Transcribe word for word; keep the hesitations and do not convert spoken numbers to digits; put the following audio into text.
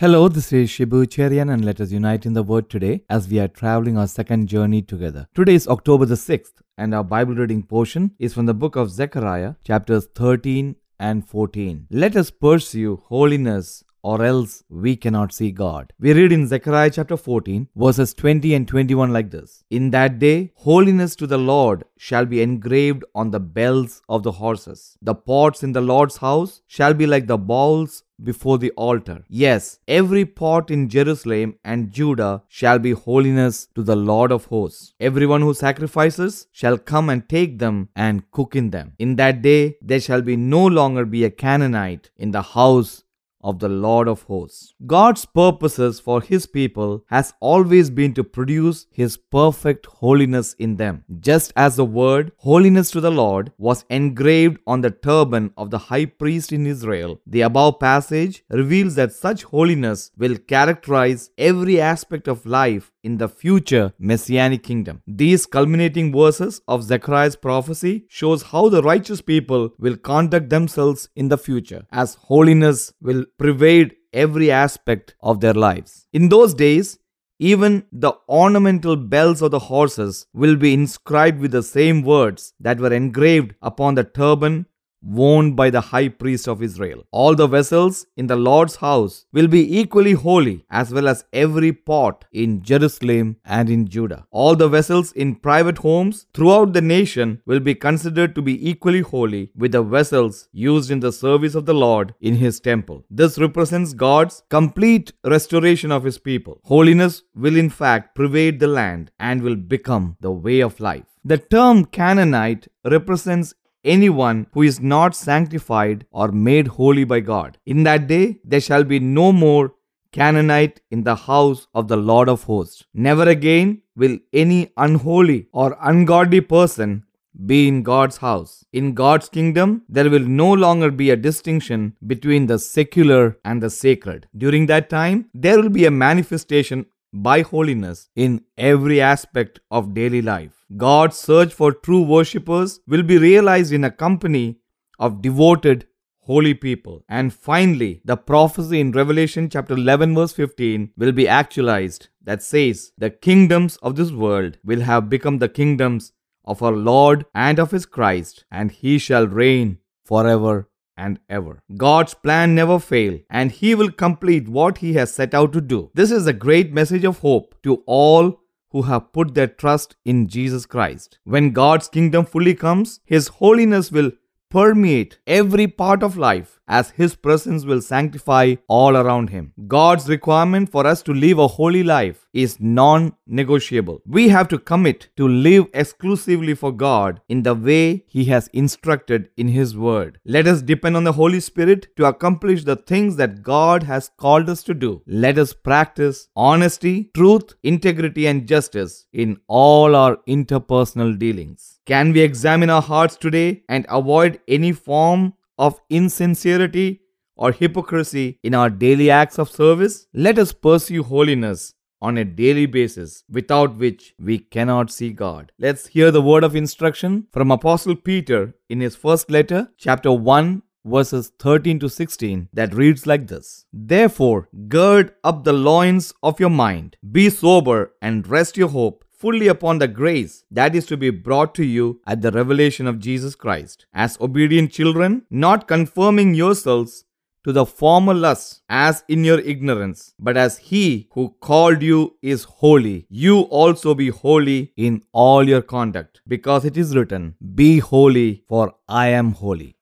Hello, this is Shibu Cherian, and let us unite in the Word today as we are traveling our second journey together. Today is October the sixth, and our Bible reading portion is from the book of Zechariah, chapters thirteen and fourteen. Let us pursue holiness, or else we cannot see God. We read in Zechariah chapter fourteen, verses twenty and twenty-one like this. In that day, holiness to the Lord shall be engraved on the bells of the horses. The pots in the Lord's house shall be like the bowls before the altar. Yes, every pot in Jerusalem and Judah shall be holiness to the Lord of hosts. Everyone who sacrifices shall come and take them and cook in them. In that day, there shall be no longer be a Canaanite in the house of the Lord of hosts. God's purposes for His people has always been to produce His perfect holiness in them. Just as the word holiness to the Lord was engraved on the turban of the high priest in Israel, the above passage reveals that such holiness will characterize every aspect of life in the future Messianic kingdom. These culminating verses of Zechariah's prophecy shows how the righteous people will conduct themselves in the future, as holiness will pervade every aspect of their lives. In those days, even the ornamental bells of the horses will be inscribed with the same words that were engraved upon the turban worn by the high priest of Israel. All the vessels in the Lord's house will be equally holy, as well as every pot in Jerusalem and in Judah. All the vessels in private homes throughout the nation will be considered to be equally holy with the vessels used in the service of the Lord in His temple. This represents God's complete restoration of His people. Holiness will in fact pervade the land and will become the way of life. The term Canaanite represents anyone who is not sanctified or made holy by God. In that day, there shall be no more Canaanite in the house of the Lord of hosts. Never again will any unholy or ungodly person be in God's house. In God's kingdom, there will no longer be a distinction between the secular and the sacred. During that time, there will be a manifestation by holiness in every aspect of daily life. God's search for true worshippers will be realized in a company of devoted, holy people. And finally, the prophecy in Revelation chapter eleven verse fifteen will be actualized that says, the kingdoms of this world will have become the kingdoms of our Lord and of His Christ, and He shall reign forever and ever. God's plan never fails, and He will complete what He has set out to do. This is a great message of hope to all who have put their trust in Jesus Christ. When God's kingdom fully comes, His holiness will permeate every part of life, as His presence will sanctify all around Him. God's requirement for us to live a holy life is non-negotiable. We have to commit to live exclusively for God in the way He has instructed in His Word. Let us depend on the Holy Spirit to accomplish the things that God has called us to do. Let us practice honesty, truth, integrity, and justice in all our interpersonal dealings. Can we examine our hearts today and avoid any form of insincerity or hypocrisy in our daily acts of service? Let us pursue holiness on a daily basis, without which we cannot see God. Let's hear the word of instruction from Apostle Peter in his first letter, chapter one, verses thirteen to sixteen, that reads like this. Therefore, gird up the loins of your mind, be sober, and rest your hope fully upon the grace that is to be brought to you at the revelation of Jesus Christ. As obedient children, not conforming yourselves to the former lusts as in your ignorance, but as He who called you is holy, you also be holy in all your conduct, because it is written, be holy, for I am holy.